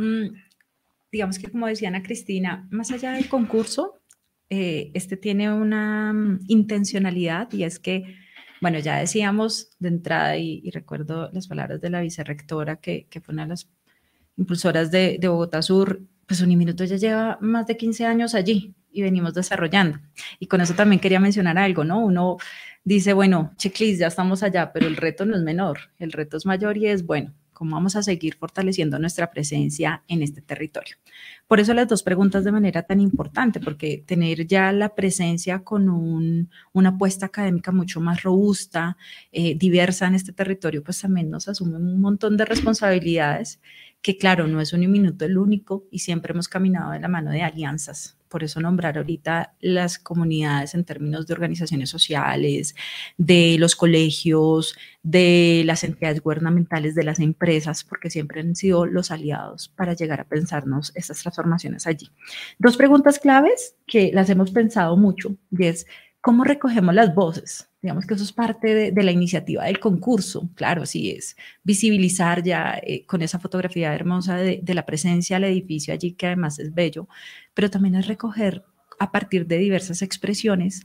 digamos que como decía Ana Cristina, más allá del concurso, Eh, este tiene una um, intencionalidad, y es que, bueno, ya decíamos de entrada, y, y recuerdo las palabras de la vicerrectora, que, que fue una de las impulsoras de, de Bogotá Sur, pues Uniminuto ya lleva más de quince años allí, y venimos desarrollando. Y con eso también quería mencionar algo, ¿no? Uno dice, bueno, checklist, ya estamos allá, pero el reto no es menor, el reto es mayor y es, bueno, ¿cómo vamos a seguir fortaleciendo nuestra presencia en este territorio? Por eso las dos preguntas de manera tan importante, porque tener ya la presencia con un, una apuesta académica mucho más robusta, eh, diversa en este territorio, pues también nos asume un montón de responsabilidades que, claro, no es un minuto el único y siempre hemos caminado de la mano de alianzas. Por eso nombrar ahorita las comunidades en términos de organizaciones sociales, de los colegios, de las entidades gubernamentales, de las empresas, porque siempre han sido los aliados para llegar a pensarnos estas transformaciones allí. Dos preguntas claves que las hemos pensado mucho y es, ¿cómo recogemos las voces? Digamos que eso es parte de, de la iniciativa del concurso. Claro, sí es visibilizar ya eh, con esa fotografía hermosa de, de la presencia del edificio allí, que además es bello, pero también es recoger a partir de diversas expresiones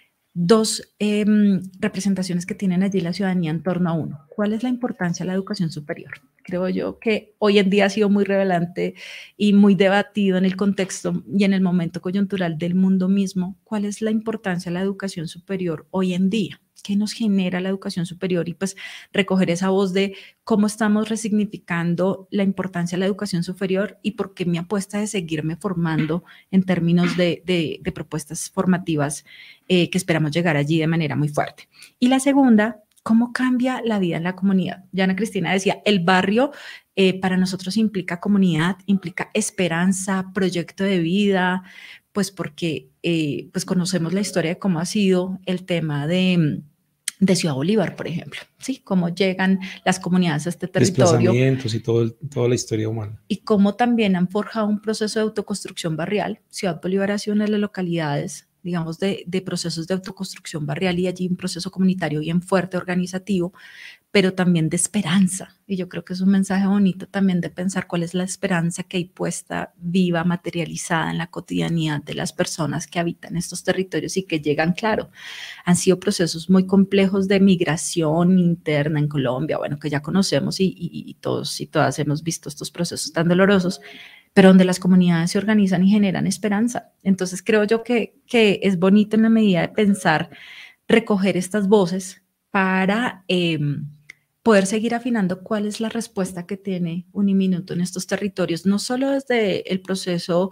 dos eh, representaciones que tienen allí la ciudadanía en torno a uno. ¿Cuál es la importancia de la educación superior? Creo yo que hoy en día ha sido muy relevante y muy debatido en el contexto y en el momento coyuntural del mundo mismo. ¿Cuál es la importancia de la educación superior hoy en día? ¿Qué nos genera la educación superior? Y pues recoger esa voz de cómo estamos resignificando la importancia de la educación superior y por qué mi apuesta de seguirme formando en términos de, de, de propuestas formativas eh, que esperamos llegar allí de manera muy fuerte. Y la segunda, ¿cómo cambia la vida en la comunidad? Ya Ana Cristina decía, el barrio eh, para nosotros implica comunidad, implica esperanza, proyecto de vida, pues porque eh, pues conocemos la historia de cómo ha sido el tema de, de Ciudad Bolívar, por ejemplo, ¿sí? Cómo llegan las comunidades a este territorio. Desplazamientos y todo el, toda la historia humana. Y cómo también han forjado un proceso de autoconstrucción barrial. Ciudad Bolívar ha sido una de las localidades, digamos, de, de procesos de autoconstrucción barrial y allí un proceso comunitario bien fuerte, organizativo, pero también de esperanza. Y yo creo que es un mensaje bonito también de pensar cuál es la esperanza que hay puesta, viva, materializada en la cotidianidad de las personas que habitan estos territorios y que llegan, claro, han sido procesos muy complejos de migración interna en Colombia, bueno, que ya conocemos y, y, y todos y todas hemos visto estos procesos tan dolorosos, pero donde las comunidades se organizan y generan esperanza. Entonces creo yo que, que es bonito en la medida de pensar, recoger estas voces para eh, poder seguir afinando cuál es la respuesta que tiene Uniminuto en estos territorios, no solo desde el proceso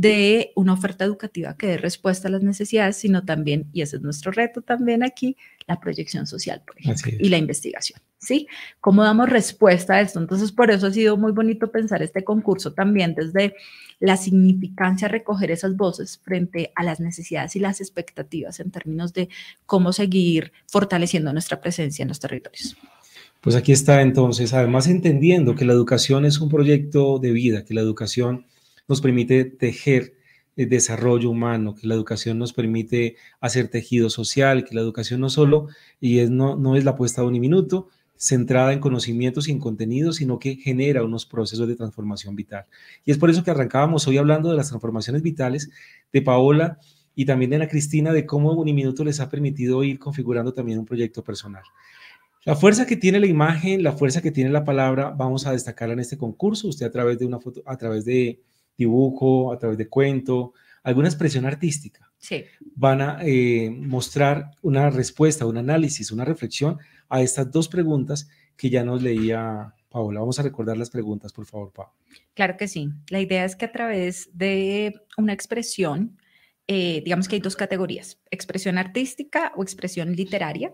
de una oferta educativa que dé respuesta a las necesidades, sino también, y ese es nuestro reto también aquí, la proyección social, por ejemplo, y la investigación, ¿sí? ¿Cómo damos respuesta a esto? Entonces, por eso ha sido muy bonito pensar este concurso también desde la significancia de recoger esas voces frente a las necesidades y las expectativas en términos de cómo seguir fortaleciendo nuestra presencia en los territorios. Pues aquí está entonces, además entendiendo que la educación es un proyecto de vida, que la educación nos permite tejer el desarrollo humano, que la educación nos permite hacer tejido social, que la educación no solo, y es, no, no es la apuesta de Uniminuto, centrada en conocimientos y en contenidos, sino que genera unos procesos de transformación vital. Y es por eso que arrancábamos hoy hablando de las transformaciones vitales de Paola y también de Ana Cristina, de cómo Uniminuto les ha permitido ir configurando también un proyecto personal. La fuerza que tiene la imagen, la fuerza que tiene la palabra, vamos a destacarla en este concurso. Usted a través de una foto, a través de dibujo, a través de cuento, alguna expresión artística, sí, van a eh, mostrar una respuesta, un análisis, una reflexión a estas dos preguntas que ya nos leía Paola. Vamos a recordar las preguntas, por favor, Paola. Claro que sí. La idea es que a través de una expresión, eh, digamos que hay dos categorías, expresión artística o expresión literaria.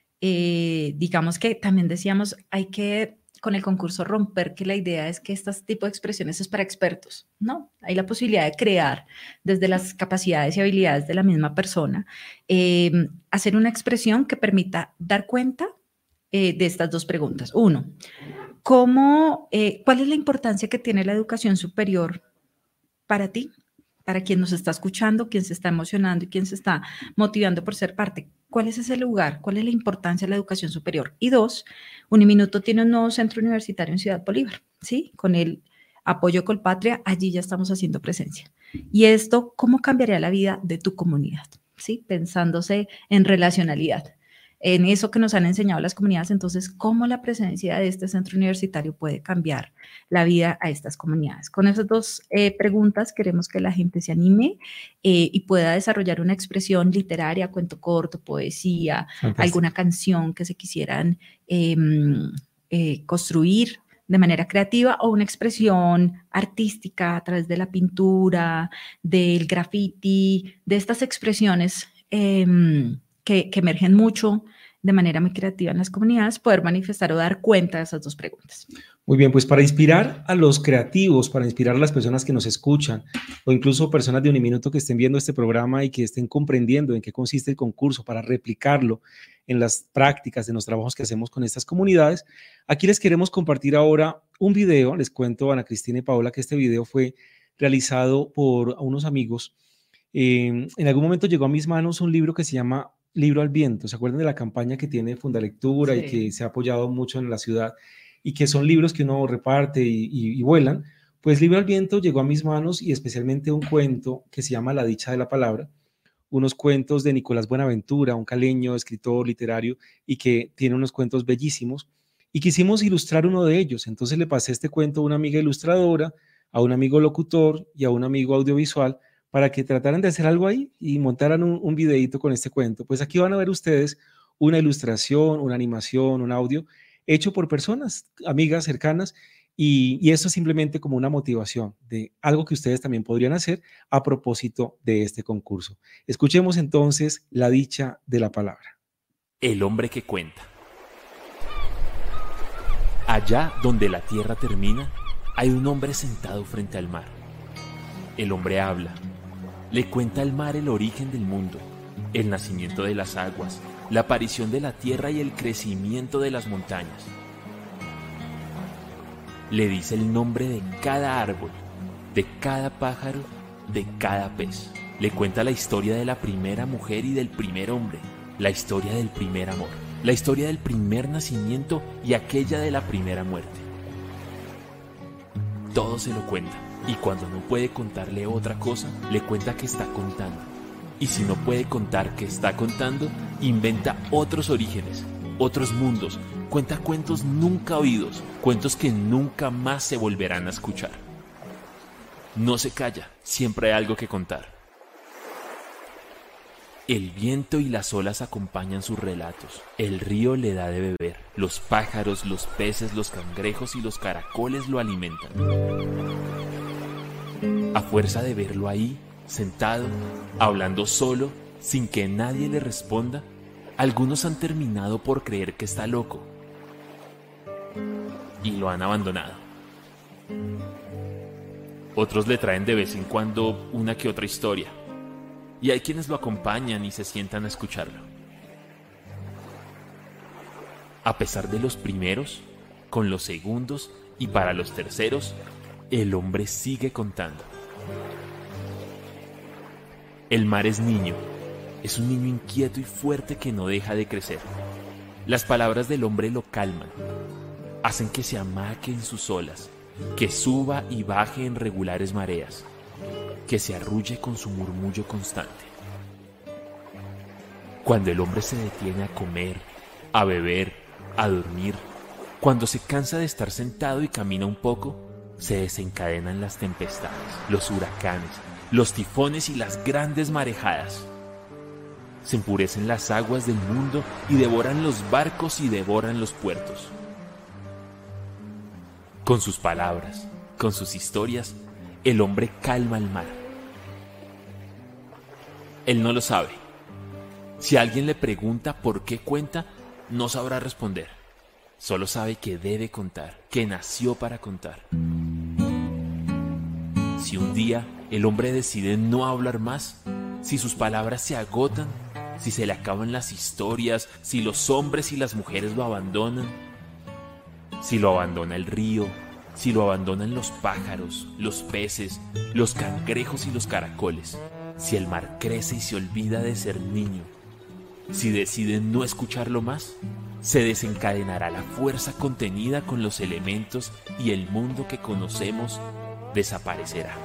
Eh, digamos que también decíamos, hay que con el concurso romper que la idea es que este tipo de expresiones es para expertos, ¿no? Hay la posibilidad de crear desde las capacidades y habilidades de la misma persona, eh, hacer una expresión que permita dar cuenta eh, de estas dos preguntas. Uno, ¿cómo, eh, ¿cuál es la importancia que tiene la educación superior para ti? Para quien nos está escuchando, quien se está emocionando y quien se está motivando por ser parte. ¿Cuál es ese lugar? ¿Cuál es la importancia de la educación superior? Y dos, Uniminuto tiene un nuevo centro universitario en Ciudad Bolívar, ¿sí? Con el apoyo Colpatria, allí ya estamos haciendo presencia. Y esto, ¿cómo cambiaría la vida de tu comunidad? ¿Sí? Pensándose en relacionalidad. en eso que nos han enseñado las comunidades. Entonces, ¿cómo la presencia de este centro universitario puede cambiar la vida a estas comunidades? Con esas dos eh, preguntas queremos que la gente se anime eh, y pueda desarrollar una expresión literaria, cuento corto, poesía, Fantástico. Alguna canción que se quisieran eh, eh, construir de manera creativa, o una expresión artística a través de la pintura, del graffiti, de estas expresiones eh, que, que emergen mucho de manera muy creativa en las comunidades, poder manifestar o dar cuenta de esas dos preguntas. Muy bien, pues para inspirar a los creativos, para inspirar a las personas que nos escuchan, o incluso personas de Uniminuto que estén viendo este programa y que estén comprendiendo en qué consiste el concurso, para replicarlo en las prácticas, en los trabajos que hacemos con estas comunidades, aquí les queremos compartir ahora un video. Les cuento, Ana Cristina y Paola, que este video fue realizado por unos amigos. Eh, en algún momento llegó a mis manos un libro que se llama Libro al Viento. ¿Se acuerdan de la campaña que tiene Fundalectura? Sí. Y que se ha apoyado mucho en la ciudad, y que son libros que uno reparte y, y, y vuelan? Pues Libro al Viento llegó a mis manos, y especialmente un cuento que se llama La Dicha de la Palabra, unos cuentos de Nicolás Buenaventura, un caleño, escritor literario, y que tiene unos cuentos bellísimos, y quisimos ilustrar uno de ellos. Entonces le pasé este cuento a una amiga ilustradora, a un amigo locutor y a un amigo audiovisual, para que trataran de hacer algo ahí y montaran un, un videíto con este cuento. Pues aquí van a ver ustedes una ilustración, una animación, un audio, hecho por personas, amigas cercanas, y, y eso es simplemente como una motivación de algo que ustedes también podrían hacer a propósito de este concurso. Escuchemos entonces La Dicha de la Palabra. El hombre que cuenta. Allá donde la tierra termina, hay un hombre sentado frente al mar. El hombre habla. Le cuenta al mar el origen del mundo, el nacimiento de las aguas, la aparición de la tierra y el crecimiento de las montañas. Le dice el nombre de cada árbol, de cada pájaro, de cada pez. Le cuenta la historia de la primera mujer y del primer hombre, la historia del primer amor, la historia del primer nacimiento y aquella de la primera muerte. Todo se lo cuenta. Y cuando no puede contarle otra cosa, le cuenta que está contando. Y si no puede contar que está contando, inventa otros orígenes, otros mundos, cuenta cuentos nunca oídos, cuentos que nunca más se volverán a escuchar. No se calla, siempre hay algo que contar. El viento y las olas acompañan sus relatos. El río le da de beber. Los pájaros, los peces, los cangrejos y los caracoles lo alimentan. A fuerza de verlo ahí, sentado, hablando solo, sin que nadie le responda, algunos han terminado por creer que está loco y lo han abandonado. Otros le traen de vez en cuando una que otra historia, y hay quienes lo acompañan y se sientan a escucharlo. A pesar de los primeros, con los segundos y para los terceros, el hombre sigue contando. El mar es niño, es un niño inquieto y fuerte que no deja de crecer. Las palabras del hombre lo calman, hacen que se amaque en sus olas, que suba y baje en regulares mareas, que se arrulle con su murmullo constante. Cuando el hombre se detiene a comer, a beber, a dormir, cuando se cansa de estar sentado y camina un poco, se desencadenan las tempestades, los huracanes, los tifones y las grandes marejadas. Se empurecen las aguas del mundo y devoran los barcos y devoran los puertos. Con sus palabras, con sus historias, el hombre calma el mar. Él no lo sabe. Si alguien le pregunta por qué cuenta, no sabrá responder. Solo sabe que debe contar, que nació para contar. Si un día el hombre decide no hablar más, si sus palabras se agotan, si se le acaban las historias, si los hombres y las mujeres lo abandonan, si lo abandona el río, si lo abandonan los pájaros, los peces, los cangrejos y los caracoles, si el mar crece y se olvida de ser niño, si decide no escucharlo más, se desencadenará la fuerza contenida con los elementos y el mundo que conocemos desaparecerá.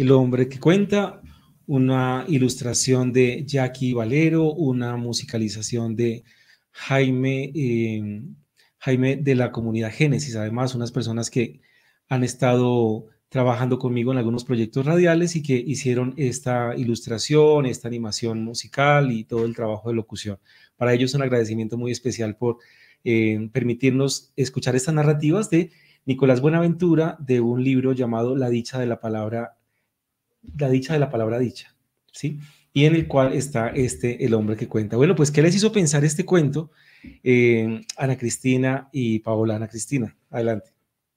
El hombre que cuenta, una ilustración de Jackie Valero, una musicalización de Jaime, eh, Jaime de la comunidad Génesis, además unas personas que han estado trabajando conmigo en algunos proyectos radiales y que hicieron esta ilustración, esta animación musical y todo el trabajo de locución. Para ellos un agradecimiento muy especial por eh, permitirnos escuchar estas narrativas de Nicolás Buenaventura, de un libro llamado La dicha de la palabra, La dicha de la palabra dicha, ¿sí? Y en el cual está este, El hombre que cuenta. Bueno, pues, ¿qué les hizo pensar este cuento? Eh, Ana Cristina y Paola. Ana Cristina, adelante.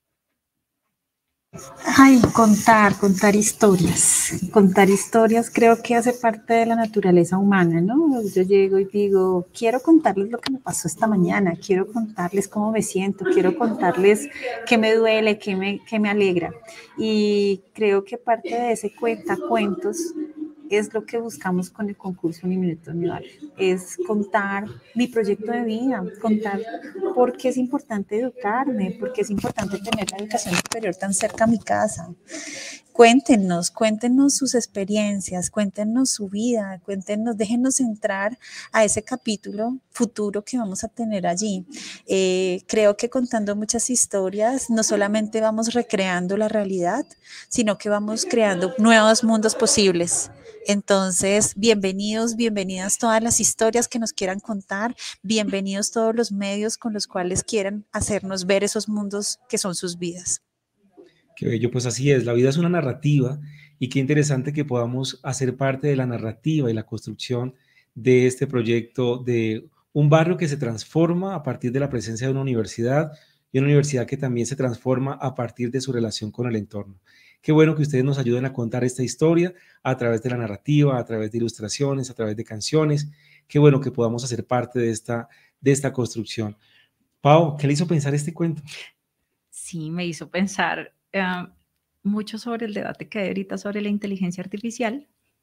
Ay, contar, contar historias. Contar historias creo que hace parte de la naturaleza humana, ¿no? Yo llego y digo, quiero contarles lo que me pasó esta mañana, quiero contarles cómo me siento, quiero contarles qué me duele, qué me, qué me alegra. Y creo que parte de ese cuentacuentos es lo que buscamos con el concurso Un Minuto en mi Barrio, es contar mi proyecto de vida, contar por qué es importante educarme, por qué es importante tener la educación superior tan cerca a mi casa. Cuéntenos, cuéntenos sus experiencias, cuéntenos su vida, cuéntenos, déjenos entrar a ese capítulo futuro que vamos a tener allí. Eh, creo que contando muchas historias, no solamente vamos recreando la realidad, sino que vamos creando nuevos mundos posibles. Entonces, bienvenidos, bienvenidas todas las historias que nos quieran contar, bienvenidos todos los medios con los cuales quieran hacernos ver esos mundos que son sus vidas. Qué bello, pues así es, la vida es una narrativa y qué interesante que podamos hacer parte de la narrativa y la construcción de este proyecto de un barrio que se transforma a partir de la presencia de una universidad y una universidad que también se transforma a partir de su relación con el entorno. Qué bueno que ustedes nos ayuden a contar esta historia a través de la narrativa, a través de ilustraciones, a través de canciones. Qué bueno que podamos hacer parte de esta, de esta construcción. Pau, ¿qué le hizo pensar este cuento? Sí, me hizo pensar uh, mucho sobre el debate que hay ahorita sobre la inteligencia artificial,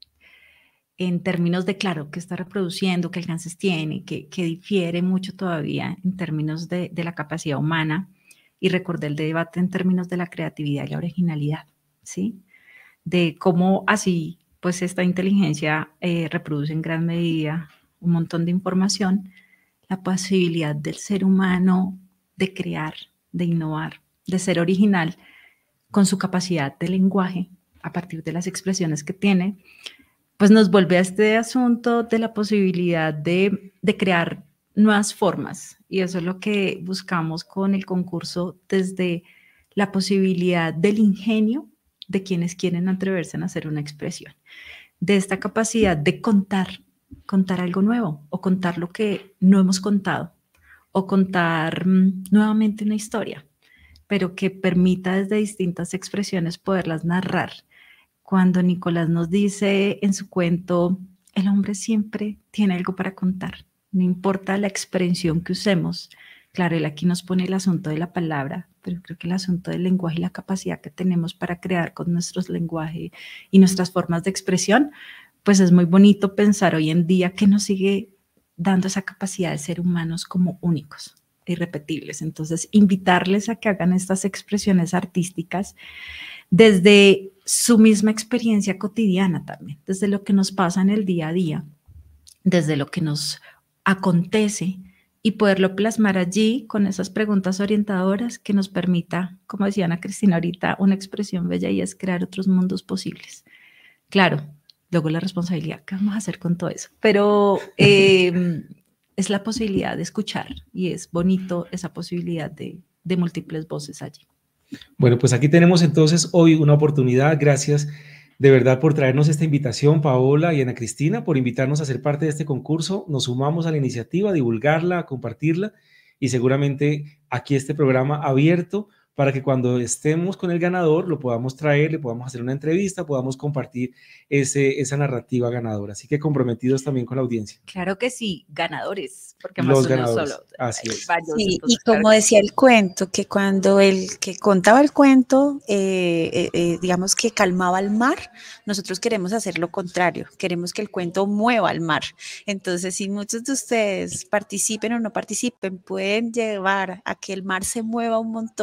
en términos de, claro, qué está reproduciendo, qué alcances tiene, que, que difiere mucho todavía en términos de, de la capacidad humana, y recordé el debate en términos de la creatividad y la originalidad, ¿sí? De cómo así, pues esta inteligencia eh, reproduce en gran medida un montón de información, la posibilidad del ser humano de crear, de innovar, de ser original con su capacidad de lenguaje a partir de las expresiones que tiene, pues nos vuelve a este asunto de la posibilidad de, de crear nuevas formas, y eso es lo que buscamos con el concurso, desde la posibilidad del ingenio de quienes quieren atreverse a hacer una expresión, de esta capacidad de contar, contar algo nuevo, o contar lo que no hemos contado, o contar um, nuevamente una historia, pero que permita desde distintas expresiones poderlas narrar. Cuando Nicolás nos dice en su cuento, el hombre siempre tiene algo para contar, no importa la expresión que usemos. Claro, él aquí nos pone el asunto de la palabra, pero creo que el asunto del lenguaje y la capacidad que tenemos para crear con nuestros lenguajes y nuestras formas de expresión, pues es muy bonito pensar hoy en día que nos sigue dando esa capacidad de ser humanos como únicos, irrepetibles. Entonces, invitarles a que hagan estas expresiones artísticas desde su misma experiencia cotidiana también, desde lo que nos pasa en el día a día, desde lo que nos acontece, y poderlo plasmar allí con esas preguntas orientadoras que nos permita, como decía Ana Cristina ahorita, una expresión bella, y es crear otros mundos posibles. Claro, luego la responsabilidad, ¿qué vamos a hacer con todo eso? Pero eh, es la posibilidad de escuchar, y es bonito esa posibilidad de, de múltiples voces allí. Bueno, pues aquí tenemos entonces hoy una oportunidad. Gracias de verdad por traernos esta invitación, Paola y Ana Cristina, por invitarnos a ser parte de este concurso. Nos sumamos a la iniciativa, a divulgarla, a compartirla, y seguramente aquí este programa abierto para que cuando estemos con el ganador lo podamos traer, le podamos hacer una entrevista, podamos compartir ese, esa narrativa ganadora. Así que comprometidos también con la audiencia. Claro que sí, ganadores, porque más Los uno ganadores, solo. así es. Varios, Sí, entonces, y como claro que decía sí. el cuento, que cuando el que contaba el cuento, eh, eh, eh, digamos que calmaba al mar, nosotros queremos hacer lo contrario, queremos que el cuento mueva al mar. Entonces, si muchos de ustedes participen o no participen, pueden llevar a que el mar se mueva un montón y que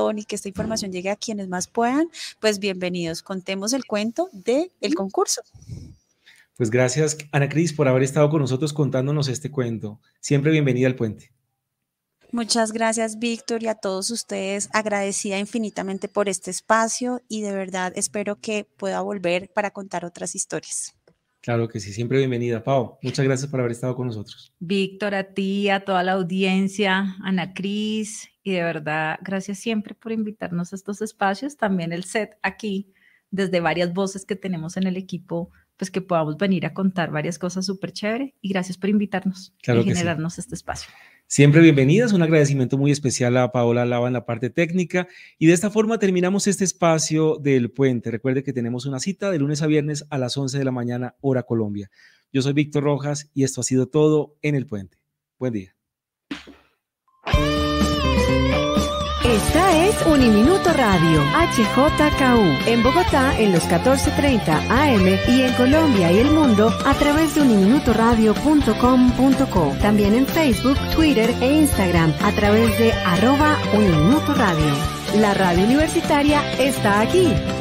esta información llegue a quienes más puedan, pues bienvenidos. Contemos el cuento del concurso. Pues gracias, Ana Cris, por haber estado con nosotros contándonos este cuento. Siempre bienvenida al Puente. Muchas gracias, Víctor, y a todos ustedes, agradecida infinitamente por este espacio y de verdad espero que pueda volver para contar otras historias. Claro que sí, siempre bienvenida. Pau, muchas gracias por haber estado con nosotros. Víctor, a ti, a toda la audiencia, Ana Cris, y de verdad, gracias siempre por invitarnos a estos espacios, también el set aquí, desde varias voces que tenemos en el equipo, pues que podamos venir a contar varias cosas súper chévere, y gracias por invitarnos claro y generarnos sí. este espacio. Siempre bienvenidas, un agradecimiento muy especial a Paola Lava en la parte técnica y de esta forma terminamos este espacio del Puente. Recuerde que tenemos una cita de lunes a viernes a las once de la mañana, hora Colombia. Yo soy Víctor Rojas y esto ha sido todo en el Puente. Buen día. Esta es Uniminuto Radio, H J K U, en Bogotá en los catorce treinta A M y en Colombia y el mundo a través de uniminuto radio punto com punto co. También en Facebook, Twitter e Instagram a través de arroba Uniminuto Radio. La radio universitaria está aquí.